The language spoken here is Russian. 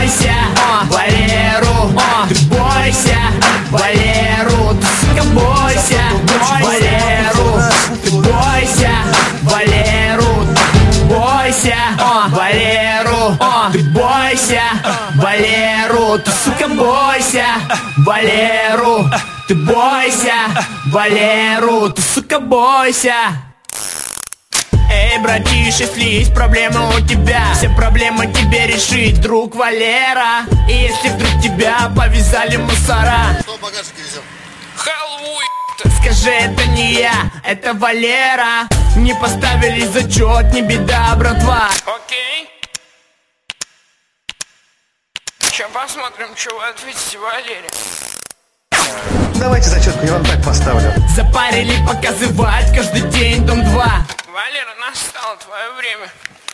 бойся Валеру, ты бойся Валеру, ты, сука, бойся Валеру, ты бойся Валеру, бойся Валеру, ты бойся Валеру, ты, сука, бойся Валеру, ты бойся Валеру, ты, сука, бойся. Эй, братиш, если есть проблемы у тебя, все проблемы тебе решить, друг Валера. И если вдруг тебя повязали мусора, Что в багажнике везем? Халву, скажи, это не я, это Валера. Не поставили зачет, не беда, братва. окей. Сейчас посмотрим, что вы ответите, Валерий. Давайте зачетку, я вам так поставлю. Запарили показывать каждый день Дом 2. Валера, настало твое время.